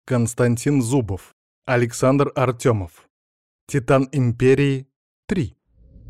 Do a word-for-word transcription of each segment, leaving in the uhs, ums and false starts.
Константин Зубов. Александр Артемов. Титан Империи три.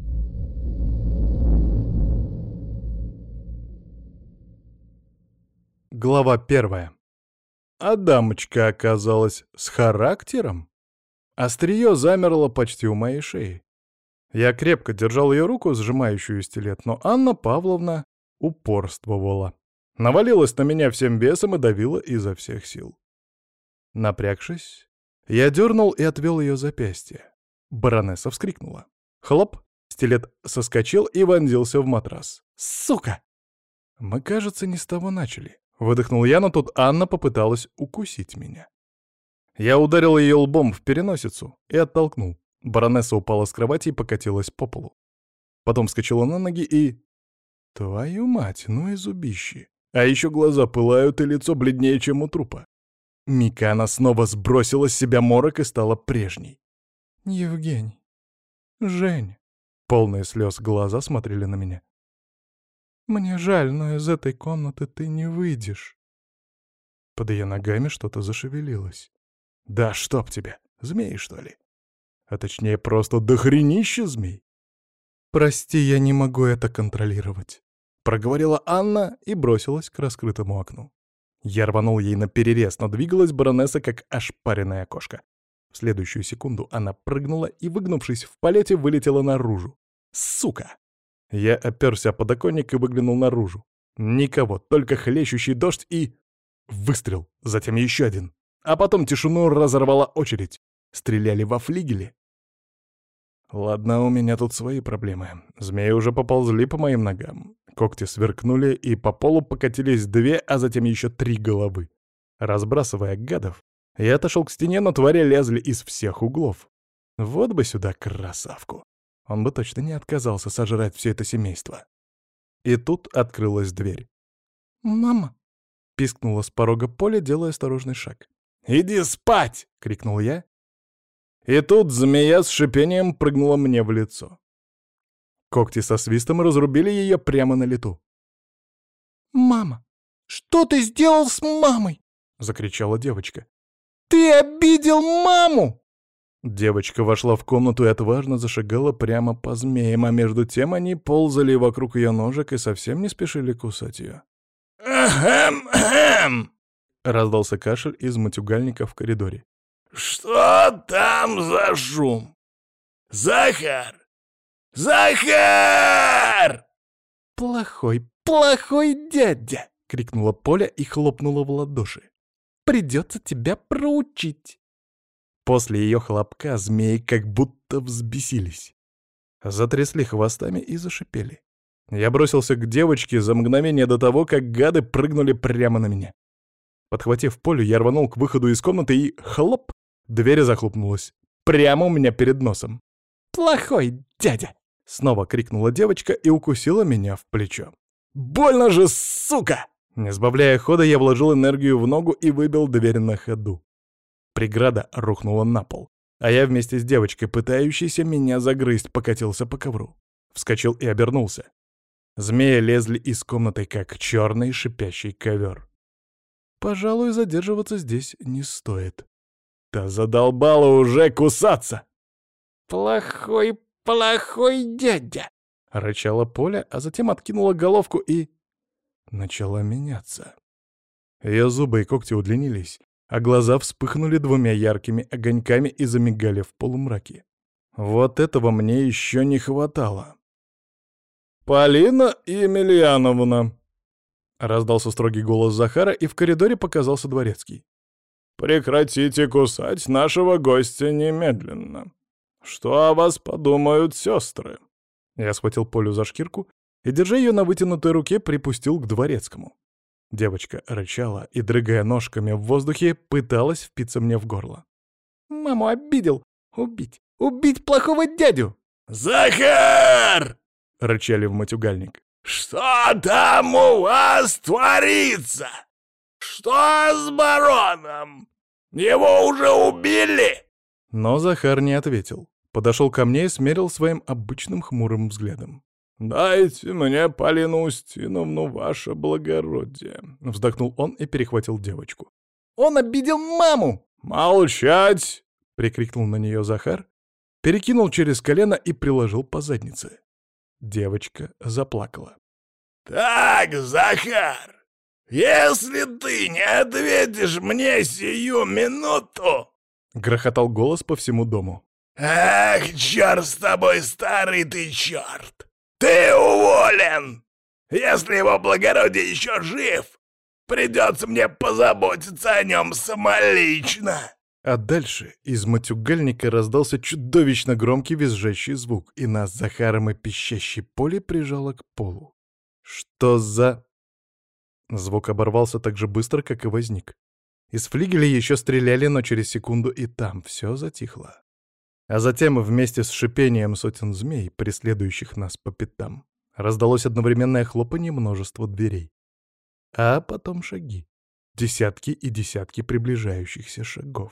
Глава первая. А дамочка оказалась с характером. Острие замерло почти у моей шеи. Я крепко держал ее руку, сжимающую стилет, но Анна Павловна упорствовала. Навалилась на меня всем весом и давила изо всех сил. Напрягшись, я дернул и отвел ее запястье. Баронесса вскрикнула. Хлоп! Стилет соскочил и вонзился в матрас. «Сука!» Мы, кажется, не с того начали. Выдохнул я, но тут Анна попыталась укусить меня. Я ударил ее лбом в переносицу и оттолкнул. Баронесса упала с кровати и покатилась по полу. Потом вскочила на ноги и... Твою мать, ну и зубищи. А еще глаза пылают и лицо бледнее, чем у трупа. Мика она снова сбросила с себя морок и стала прежней. «Евгений, Жень», полные слез глаза смотрели на меня. «Мне жаль, но из этой комнаты ты не выйдешь». Под ее ногами что-то зашевелилось. «Да чтоб тебя, змеи, что ли? А точнее, просто дохренище змей». «Прости, я не могу это контролировать», — проговорила Анна и бросилась к раскрытому окну. Я рванул ей наперерез, но двигалась баронесса, как ошпаренная кошка. В следующую секунду она прыгнула и, выгнувшись в полете, вылетела наружу. Сука! Я оперся о подоконник и выглянул наружу. Никого, только хлещущий дождь и... Выстрел, затем еще один. А потом тишину разорвала очередь. Стреляли во флигеле. Ладно, у меня тут свои проблемы. Змеи уже поползли по моим ногам. Когти сверкнули, и по полу покатились две, а затем еще три головы. Разбрасывая гадов, я отошел к стене, но твари лезли из всех углов. Вот бы сюда красавку. Он бы точно не отказался сожрать все это семейство. И тут открылась дверь. «Мама!» — пискнула с порога Поля, делая осторожный шаг. «Иди спать!» — крикнул я. И тут змея с шипением прыгнула мне в лицо. Когти со свистом разрубили ее прямо на лету. «Мама! Что ты сделал с мамой?» — закричала девочка. «Ты обидел маму!» Девочка вошла в комнату и отважно зашагала прямо по змеям, а между тем они ползали вокруг ее ножек и совсем не спешили кусать ее. «Ахам-ахам!» — раздался кашель из матюгальника в коридоре. «Что там за шум? Захар! Захар!» «Плохой, плохой дядя!» — крикнула Поля и хлопнула в ладоши. «Придется тебя проучить!» После ее хлопка змеи как будто взбесились. Затрясли хвостами и зашипели. Я бросился к девочке за мгновение до того, как гады прыгнули прямо на меня. Подхватив Полю, я рванул к выходу из комнаты и — хлоп! Дверь захлопнулась. Прямо у меня перед носом. «Плохой дядя!» — снова крикнула девочка и укусила меня в плечо. «Больно же, сука!» Не сбавляя хода, я вложил энергию в ногу и выбил дверь на ходу. Преграда рухнула на пол, а я вместе с девочкой, пытающейся меня загрызть, покатился по ковру. Вскочил и обернулся. Змеи лезли из комнаты, как черный шипящий ковер. Пожалуй, задерживаться здесь не стоит. Да задолбало уже кусаться! «Плохой, плохой дядя!» — рычала Поля, а затем откинула головку и... начала меняться. Ее зубы и когти удлинились, а глаза вспыхнули двумя яркими огоньками и замигали в полумраке. Вот этого мне еще не хватало. «Полина Емельяновна!» — раздался строгий голос Захара, и в коридоре показался дворецкий. «Прекратите кусать нашего гостя немедленно. Что о вас подумают сестры?» Я схватил Полю за шкирку и, держа ее на вытянутой руке, припустил к дворецкому. Девочка рычала и, дрыгая ножками в воздухе, пыталась впиться мне в горло. «Маму обидел! Убить! Убить плохого дядю!» «Захар!» — рычали в матюгальник. «Что там у вас творится? Что с бароном? Его уже убили?» Но Захар не ответил. Подошел ко мне и смерил своим обычным хмурым взглядом. «Дайте мне Полину Устиновну, ваше благородие», — вздохнул он и перехватил девочку. «Он обидел маму!» «Молчать!» — прикрикнул на нее Захар, перекинул через колено и приложил по заднице. Девочка заплакала. «Так, Захар, если ты не ответишь мне сию минуту...» — грохотал голос по всему дому. «Ах, черт с тобой, старый ты черт! Ты уволен! Если его благородие еще жив, придется мне позаботиться о нем самолично!» А дальше из матюгальника раздался чудовищно громкий визжащий звук, и нас с Захаром и пищащей Поле прижало к полу. «Что за...» Звук оборвался так же быстро, как и возник. Из флигеля еще стреляли, но через секунду и там все затихло. А затем вместе с шипением сотен змей, преследующих нас по пятам, раздалось одновременное хлопанье множества дверей. А потом шаги. Десятки и десятки приближающихся шагов.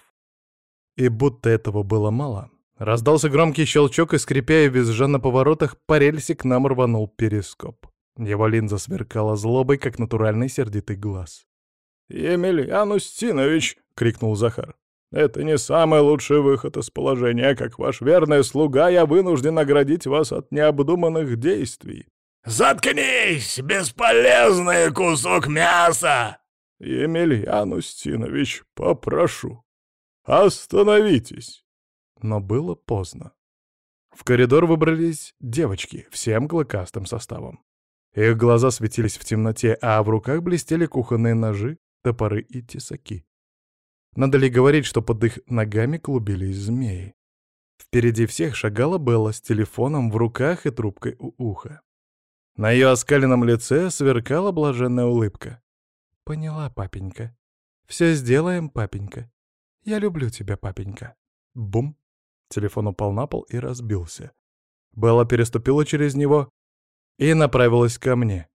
И будто этого было мало, раздался громкий щелчок, и, скрипя и визжа на поворотах, по рельсе к нам рванул перископ. Его линза сверкала злобой, как натуральный сердитый глаз. «Емельян Устинович!» — крикнул Захар. «Это не самый лучший выход из положения. Как ваш верный слуга, я вынужден оградить вас от необдуманных действий». «Заткнись, бесполезный кусок мяса!» «Емельян Устинович, попрошу, остановитесь!» Но было поздно. В коридор выбрались девочки, всем клыкастым составом. Их глаза светились в темноте, а в руках блестели кухонные ножи, топоры и тесаки. Надо ли говорить, что под их ногами клубились змеи? Впереди всех шагала Белла с телефоном в руках и трубкой у уха. На ее оскаленном лице сверкала блаженная улыбка. «Поняла, папенька. Все сделаем, папенька. Я люблю тебя, папенька». Бум! Телефон упал на пол и разбился. Белла переступила через него и направилась ко мне.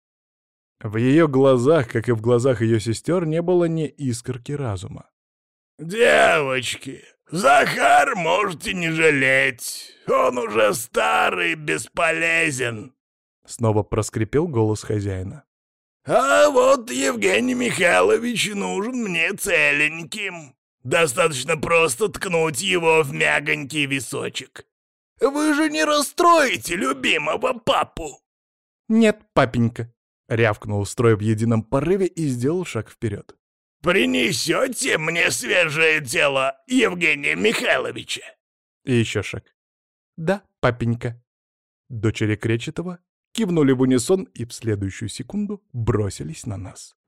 В ее глазах, как и в глазах ее сестер, не было ни искорки разума. «Девочки, Захар можете не жалеть. Он уже старый, бесполезен». Снова проскрипел голос хозяина. «А вот Евгений Михайлович нужен мне целеньким. Достаточно просто ткнуть его в мягонький височек. Вы же не расстроите любимого папу?» «Нет, папенька», — рявкнул строй в едином порыве и сделал шаг вперед. «Принесете мне свежее тело Евгения Михайловича?» И еще шаг. «Да, папенька». Дочери Кречетова кивнули в унисон и в следующую секунду бросились на нас.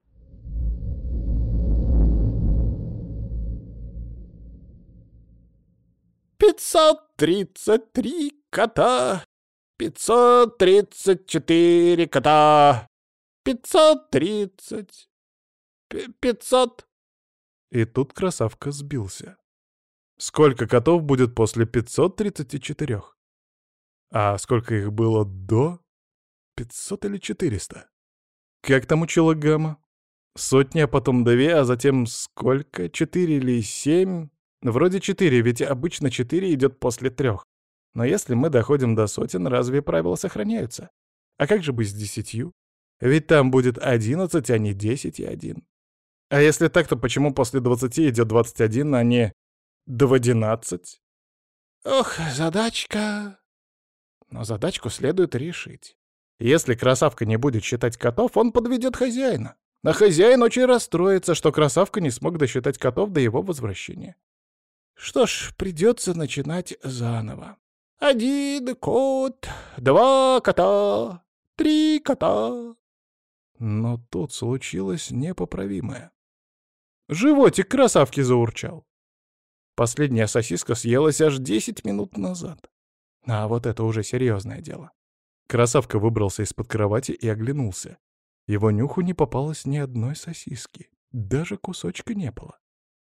«Пятьсот тридцать три кота, пятьсот тридцать четыре кота, пятьсот тридцать, пятьсот...» И тут красавка сбился. Сколько котов будет после пятисот тридцати четырёх? А сколько их было до? пятьсот или четыреста? Как там учила Гамма? Сотни, а потом две, а затем сколько? Четыре или семь? Вроде четыре, ведь обычно четыре идет после трех. Но если мы доходим до сотен, разве правила сохраняются? А как же быть с десятью? Ведь там будет одиннадцать, а не десять и один. А если так, то почему после двадцати идет двадцать один, а не двенадцать? Ох, задачка. Но задачку следует решить. Если красавка не будет считать котов, он подведет хозяина. А хозяин очень расстроится, что красавка не смог досчитать котов до его возвращения. Что ж, придется начинать заново. Один кот, два кота, три кота. Но тут случилось непоправимое. Животик красавки заурчал. Последняя сосиска съелась аж десять минут назад. А вот это уже серьезное дело. Красавка выбрался из-под кровати и оглянулся. Его нюху не попалось ни одной сосиски. Даже кусочка не было.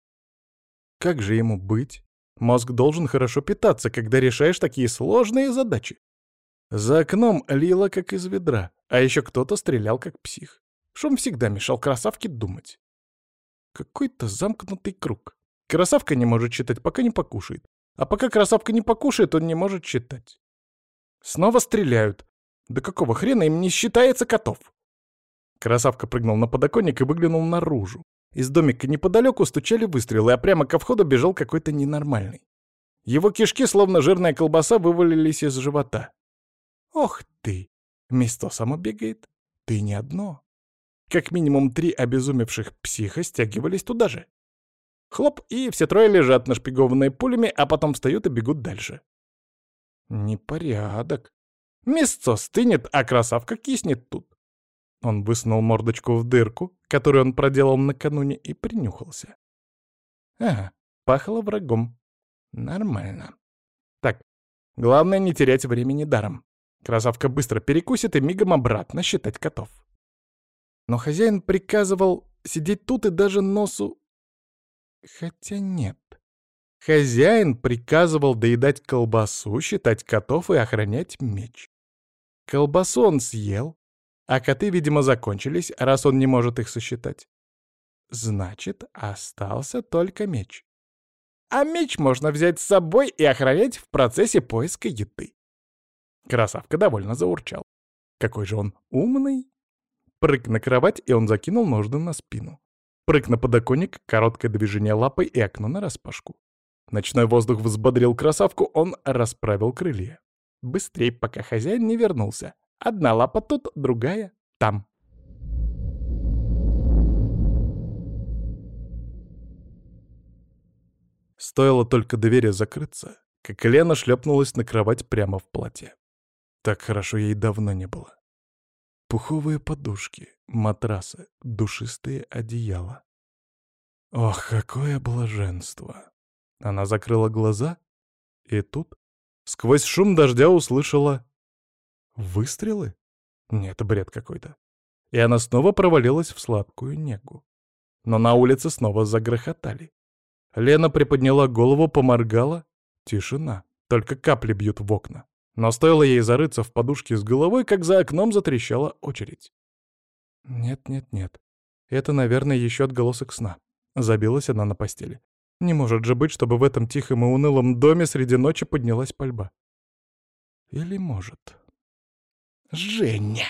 Как же ему быть? Мозг должен хорошо питаться, когда решаешь такие сложные задачи. За окном лило, как из ведра, а еще кто-то стрелял, как псих. Шум всегда мешал красавке думать. Какой-то замкнутый круг. Красавка не может читать, пока не покушает. А пока красавка не покушает, он не может читать. Снова стреляют. Да какого хрена им не считается котов? Красавка прыгнул на подоконник и выглянул наружу. Из домика неподалеку стучали выстрелы, а прямо ко входу бежал какой-то ненормальный. Его кишки, словно жирная колбаса, вывалились из живота. Ох ты! Место само бегает. Ты не одно. Как минимум три обезумевших психа стягивались туда же. Хлоп, и все трое лежат, нашпигованные пулями, а потом встают и бегут дальше. Непорядок. Мясцо стынет, а красавка киснет тут. Он высунул мордочку в дырку, которую он проделал накануне, и принюхался. Ага, пахло врагом. Нормально. Так, главное не терять времени даром. Красавка быстро перекусит и мигом обратно считать котов. Но хозяин приказывал сидеть тут и даже носу... Хотя нет. Хозяин приказывал доедать колбасу, считать котов и охранять меч. Колбасу он съел, а коты, видимо, закончились, раз он не может их сосчитать. Значит, остался только меч. А меч можно взять с собой и охранять в процессе поиска еды. Красавка довольно заурчал. Какой же он умный. Прыг на кровать, и он закинул ножны на спину. Прыг на подоконник, короткое движение лапой и окно нараспашку. Ночной воздух взбодрил красавку, он расправил крылья. Быстрей, пока хозяин не вернулся. Одна лапа тут, другая там. Стоило только двери закрыться, как Лена шлепнулась на кровать прямо в платье. Так хорошо ей давно не было. Пуховые подушки, матрасы, душистые одеяла. Ох, какое блаженство! Она закрыла глаза, и тут, сквозь шум дождя, услышала... Выстрелы? Нет, бред какой-то. И она снова провалилась в сладкую негу. Но на улице снова загрохотали. Лена приподняла голову, поморгала. Тишина. Только капли бьют в окна. Но стоило ей зарыться в подушке с головой, как за окном затрещала очередь. Нет-нет-нет. Это, наверное, еще отголосок сна. Забилась она на постели. Не может же быть, чтобы в этом тихом и унылом доме среди ночи поднялась пальба. Или может? Женя!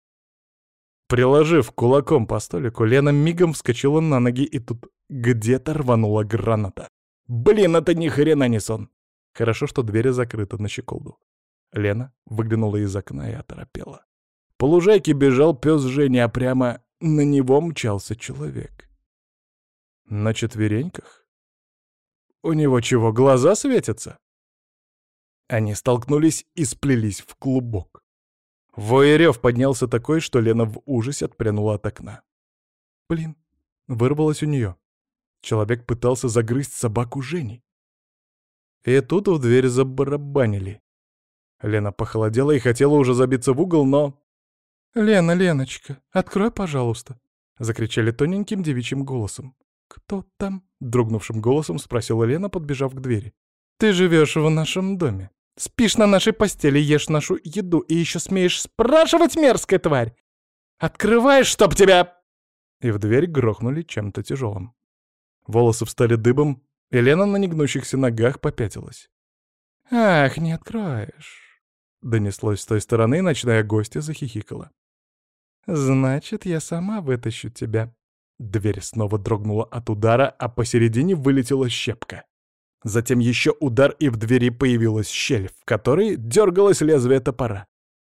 Приложив кулаком по столику, Лена мигом вскочила на ноги, и тут где-то рванула граната. Блин, это ни хрена не сон! Хорошо, что дверь закрыта на щеколду. Лена выглянула из окна и оторопела. По лужайке бежал пес Женя, а прямо на него мчался человек. На четвереньках? У него чего, глаза светятся? Они столкнулись и сплелись в клубок. Вой и рев поднялся такой, что Лена в ужасе отпрянула от окна. Блин, вырвалось у нее. Человек пытался загрызть собаку Жени. И тут в дверь забарабанили. Лена похолодела и хотела уже забиться в угол, но... «Лена, Леночка, открой, пожалуйста!» — закричали тоненьким девичьим голосом. «Кто там?» — дрогнувшим голосом спросила Лена, подбежав к двери. «Ты живешь в нашем доме. Спишь на нашей постели, ешь нашу еду и еще смеешь спрашивать, мерзкая тварь! Открываешь, чтоб тебя...» И в дверь грохнули чем-то тяжелым. Волосы встали дыбом, и Лена на негнущихся ногах попятилась. «Ах, не откроешь!» — донеслось с той стороны, и ночная гостья захихикала. «Значит, я сама вытащу тебя». Дверь снова дрогнула от удара, а посередине вылетела щепка. Затем еще удар, и в двери появилась щель, в которой дергалось лезвие топора.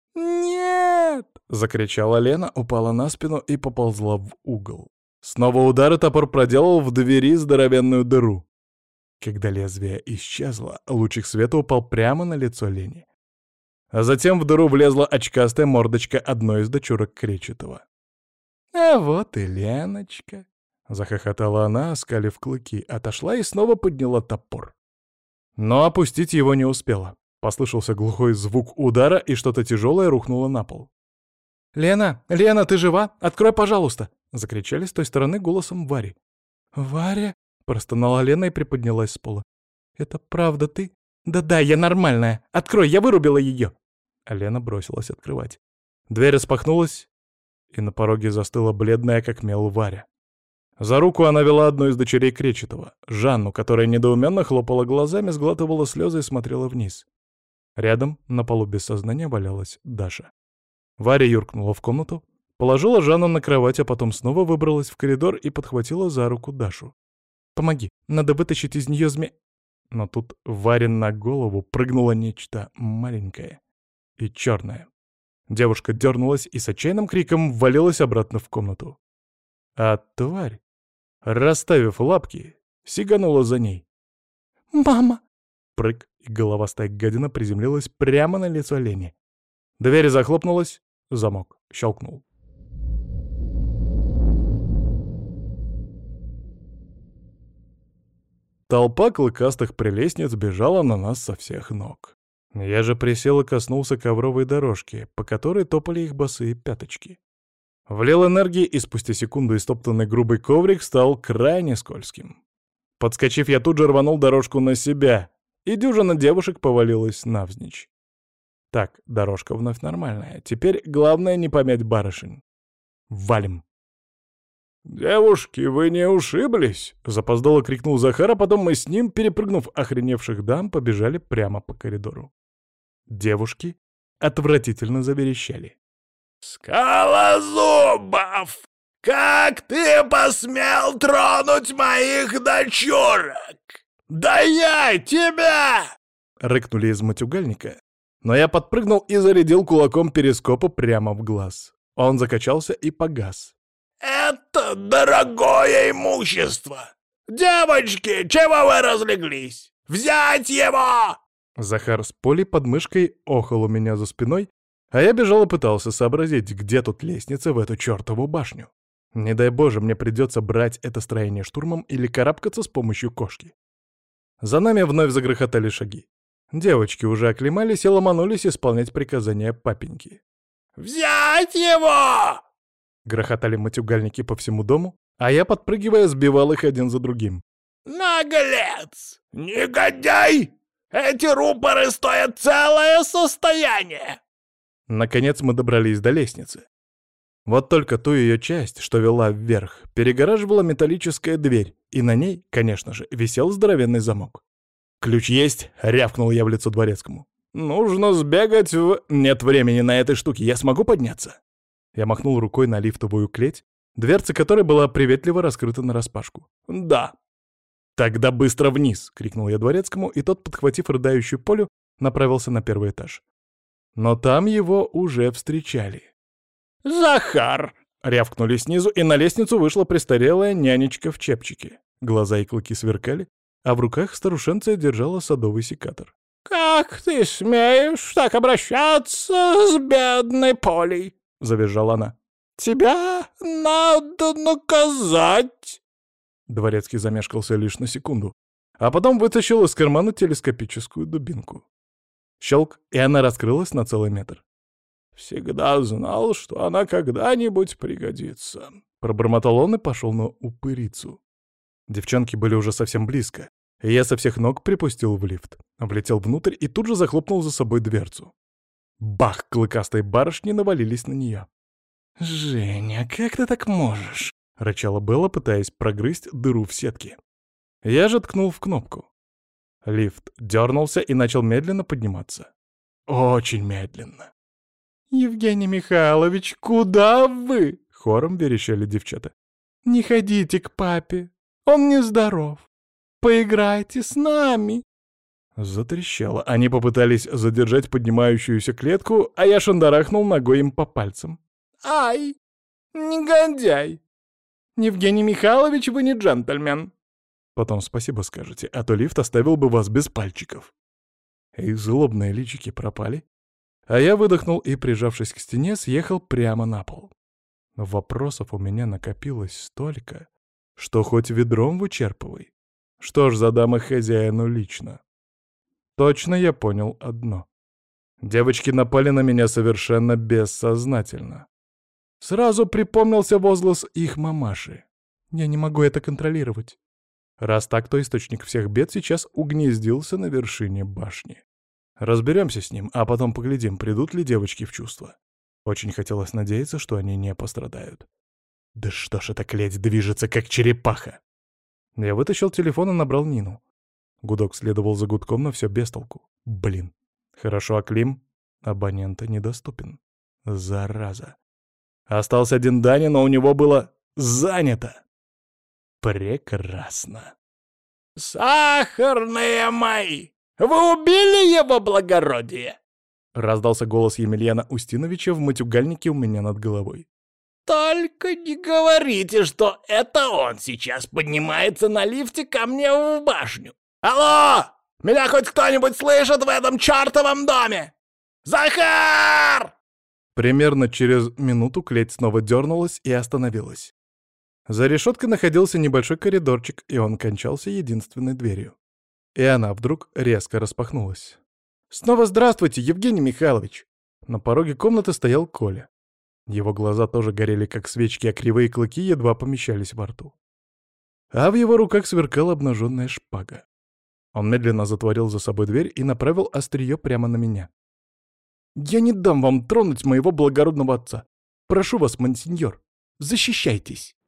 «Нет!» — закричала Лена, упала на спину и поползла в угол. Снова удар, и топор проделал в двери здоровенную дыру. Когда лезвие исчезло, лучик света упал прямо на лицо Лени. А затем в дыру влезла очкастая мордочка одной из дочурок Кречетова. «А вот и Леночка!» — захохотала она, оскалив клыки, отошла и снова подняла топор. Но опустить его не успела. Послышался глухой звук удара, и что-то тяжелое рухнуло на пол. «Лена! Лена, ты жива? Открой, пожалуйста!» — закричали с той стороны голосом Вари. «Варя?» — простонала Лена и приподнялась с пола. «Это правда ты?» «Да-да, я нормальная! Открой, я вырубила ее!» Лена бросилась открывать. Дверь распахнулась, и на пороге застыла бледная, как мел, Варя. За руку она вела одну из дочерей Кречетова, Жанну, которая недоуменно хлопала глазами, сглатывала слезы и смотрела вниз. Рядом, на полу без сознания, валялась Даша. Варя юркнула в комнату, Положила Жанну на кровать, а потом снова выбралась в коридор и подхватила за руку Дашу. «Помоги, надо вытащить из нее зме...» Но тут Варин на голову прыгнуло нечто маленькое и черное. Девушка дернулась и с отчаянным криком ввалилась обратно в комнату. А тварь, расставив лапки, сиганула за ней. «Мама!» Прыг, и головастая гадина приземлилась прямо на лицо Лени. Дверь захлопнулась, замок щелкнул. Толпа клыкастых прелестниц бежала на нас со всех ног. Я же присел и коснулся ковровой дорожки, по которой топали их босые пяточки. Влил энергии, и спустя секунду истоптанный грубый коврик стал крайне скользким. Подскочив, я тут же рванул дорожку на себя, и дюжина девушек повалилась навзничь. Так, дорожка вновь нормальная. Теперь главное не помять барышень. Валим. «Девушки, вы не ушиблись?» — запоздало крикнул Захар, а потом мы с ним, перепрыгнув охреневших дам, побежали прямо по коридору. Девушки отвратительно заверещали. «Скалозубов! Как ты посмел тронуть моих дочурок? Да я тебя!» — рыкнули из матюгальника, но я подпрыгнул и зарядил кулаком перископа прямо в глаз. Он закачался и погас. «Это дорогое имущество! Девочки, чего вы разлеглись? Взять его!» Захар с Полей под мышкой охал у меня за спиной, а я бежал и пытался сообразить, где тут лестница в эту чертову башню. Не дай боже, мне придется брать это строение штурмом или карабкаться с помощью кошки. За нами вновь загрохотали шаги. Девочки уже оклемались и ломанулись исполнять приказания папеньки. «Взять его!» Грохотали матюгальники по всему дому, а я, подпрыгивая, сбивал их один за другим. «Наглец! Негодяй! Эти рупоры стоят целое состояние!» Наконец мы добрались до лестницы. Вот только ту ее часть, что вела вверх, перегораживала металлическая дверь, и на ней, конечно же, висел здоровенный замок. «Ключ есть?» — рявкнул я в лицо дворецкому. «Нужно сбегать в... Нет времени на этой штуке, я смогу подняться?» Я махнул рукой на лифтовую клеть, дверца которой была приветливо раскрыта нараспашку. «Да». «Тогда быстро вниз!» — крикнул я дворецкому, и тот, подхватив рыдающую Полю, направился на первый этаж. Но там его уже встречали. «Захар!» — рявкнули снизу, и на лестницу вышла престарелая нянечка в чепчике. Глаза и клыки сверкали, а в руках старушенция держала садовый секатор. «Как ты смеешь так обращаться с бедной Полей?» — завизжала она. «Тебя надо наказать!» Дворецкий замешкался лишь на секунду, а потом вытащил из кармана телескопическую дубинку. Щелк, и она раскрылась на целый метр. «Всегда знал, что она когда-нибудь пригодится», — пробормотал он и пошел на упырицу. Девчонки были уже совсем близко, и я со всех ног припустил в лифт, влетел внутрь и тут же захлопнул за собой дверцу. Бах! Клыкастые барышни навалились на нее. «Женя, как ты так можешь?» — рычала Белла, пытаясь прогрызть дыру в сетке. Я же ткнул в кнопку. Лифт дернулся и начал медленно подниматься. Очень медленно. «Евгений Михайлович, куда вы?» — хором верещали девчата. «Не ходите к папе, он нездоров. Поиграйте с нами!» Затрещало. Они попытались задержать поднимающуюся клетку, а я шандарахнул ногой им по пальцам. «Ай, негодяй! Евгений Михайлович, вы не джентльмен!» Потом спасибо скажете, а то лифт оставил бы вас без пальчиков. Их злобные личики пропали, а я выдохнул и, прижавшись к стене, съехал прямо на пол. Вопросов у меня накопилось столько, что хоть ведром вычерпывай. Что ж, задам их хозяину лично. Точно я понял одно. Девочки напали на меня совершенно бессознательно. Сразу припомнился возглас их мамаши. Я не могу это контролировать. Раз так, то источник всех бед сейчас угнездился на вершине башни. Разберемся с ним, а потом поглядим, придут ли девочки в чувство. Очень хотелось надеяться, что они не пострадают. Да что ж эта клеть движется, как черепаха? Я вытащил телефон и набрал Нину. Гудок следовал за гудком, но все без толку. Блин. Хорошо, а Клим? Абонента недоступен. Зараза. Остался один Даня, но у него было занято. Прекрасно. «Сахарные мои! Вы убили его благородие?» — раздался голос Емельяна Устиновича в матюгальнике у меня над головой. «Только не говорите, что это он сейчас поднимается на лифте ко мне в башню! Алло! Меня хоть кто-нибудь слышит в этом чертовом доме? Захар!» Примерно через минуту клеть снова дернулась и остановилась. За решеткой находился небольшой коридорчик, и он кончался единственной дверью. И она вдруг резко распахнулась. «Снова здравствуйте, Евгений Михайлович!» На пороге комнаты стоял Коля. Его глаза тоже горели, как свечки, а кривые клыки едва помещались во рту. А в его руках сверкала обнаженная шпага. Он медленно затворил за собой дверь и направил острие прямо на меня. «Я не дам вам тронуть моего благородного отца. Прошу вас, монсеньор, защищайтесь!»